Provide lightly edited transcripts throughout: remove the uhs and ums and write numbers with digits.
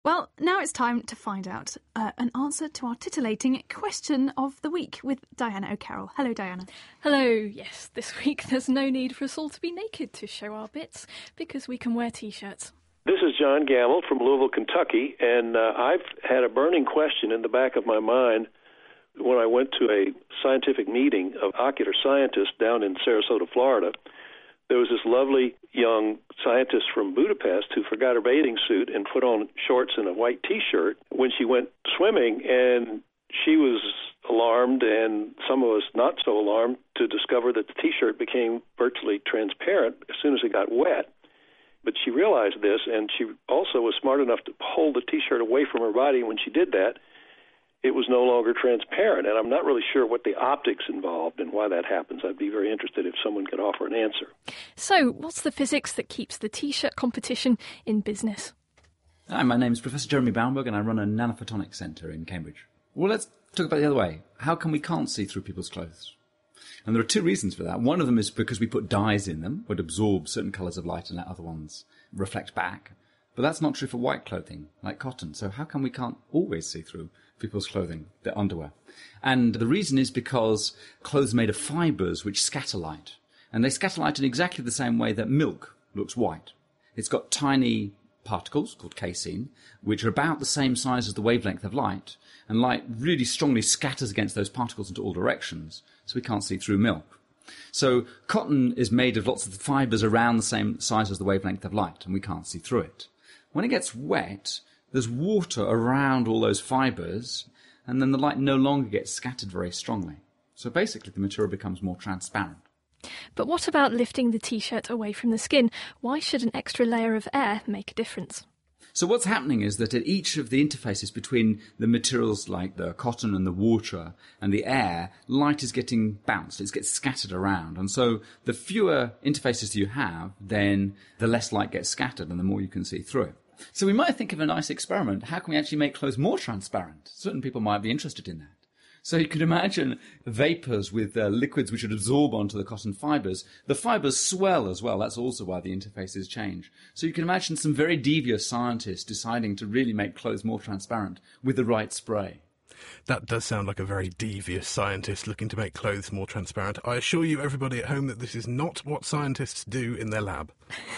Well, now it's time to find out an answer to our titillating question of the week with Diana O'Carroll. Hello, Diana. Hello. Yes, this week there's no need for us all to be naked to show our bits because we can wear T-shirts. This is John Gamble from Louisville, Kentucky, and I've had a burning question in the back of my mind when I went to a scientific meeting of ocular scientists down in Sarasota, Florida. There was this lovely young scientist from Budapest who forgot her bathing suit and put on shorts and a white T-shirt when she went swimming, and she was alarmed, and some of us not so alarmed, to discover that the T-shirt became virtually transparent as soon as it got wet. But she realized this, and she also was smart enough to hold the T-shirt away from her body, and when she did that, it was no longer transparent, and I'm not really sure what the optics involved and why that happens. I'd be very interested if someone could offer an answer. So, what's the physics that keeps the T-shirt competition in business? Hi, my name is Professor Jeremy Baumberg, and I run a nanophotonics centre in Cambridge. Well, let's talk about the other way. How come we can't see through people's clothes? And there are two reasons for that. One of them is because we put dyes in them, would absorb certain colours of light and let other ones reflect back. But that's not true for white clothing, like cotton. So how come we can't always see through people's clothing, their underwear? And the reason is because clothes are made of fibres which scatter light. And they scatter light in exactly the same way that milk looks white. It's got tiny particles, called casein, which are about the same size as the wavelength of light. And light really strongly scatters against those particles into all directions, so we can't see through milk. So cotton is made of lots of fibres around the same size as the wavelength of light, and we can't see through it. When it gets wet, there's water around all those fibres, and then the light no longer gets scattered very strongly. So basically the material becomes more transparent. But what about lifting the T-shirt away from the skin? Why should an extra layer of air make a difference? So what's happening is that at each of the interfaces between the materials like the cotton and the water and the air, light is getting bounced, it gets scattered around. And so the fewer interfaces you have, then the less light gets scattered and the more you can see through it. So we might think of a nice experiment. How can we actually make clothes more transparent? Certain people might be interested in that. So you could imagine vapours with liquids which would absorb onto the cotton fibres. The fibres swell as well. That's also why the interfaces change. So you can imagine some very devious scientists deciding to really make clothes more transparent with the right spray. That does sound like a very devious scientist looking to make clothes more transparent. I assure you, everybody at home, that this is not what scientists do in their lab.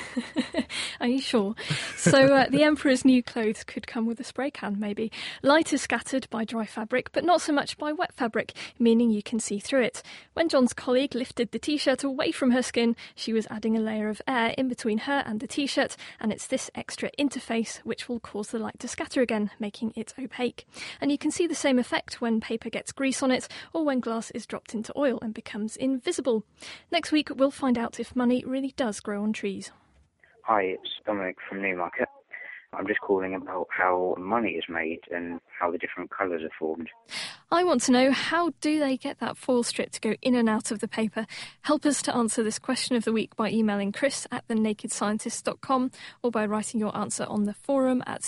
Are you sure? So the Emperor's new clothes could come with a spray can, maybe. Light is scattered by dry fabric, but not so much by wet fabric, meaning you can see through it. When John's colleague lifted the T-shirt away from her skin, she was adding a layer of air in between her and the T-shirt, and it's this extra interface which will cause the light to scatter again, making it opaque. And you can see the same effect when paper gets grease on it, or when glass is dropped into oil and becomes invisible. Next week, we'll find out if money really does grow on trees. Hi, it's Dominic from Newmarket. I'm just calling about how money is made and how the different colours are formed. I want to know, how do they get that foil strip to go in and out of the paper? Help us to answer this question of the week by emailing chris@thenakedscientist.com or by writing your answer on the forum at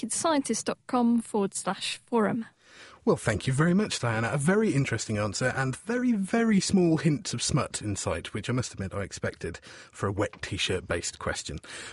thenakedscientist.com/forum. Well, thank you very much, Diana. A very interesting answer and very, very small hints of smut inside, which I must admit I expected for a wet T-shirt-based question.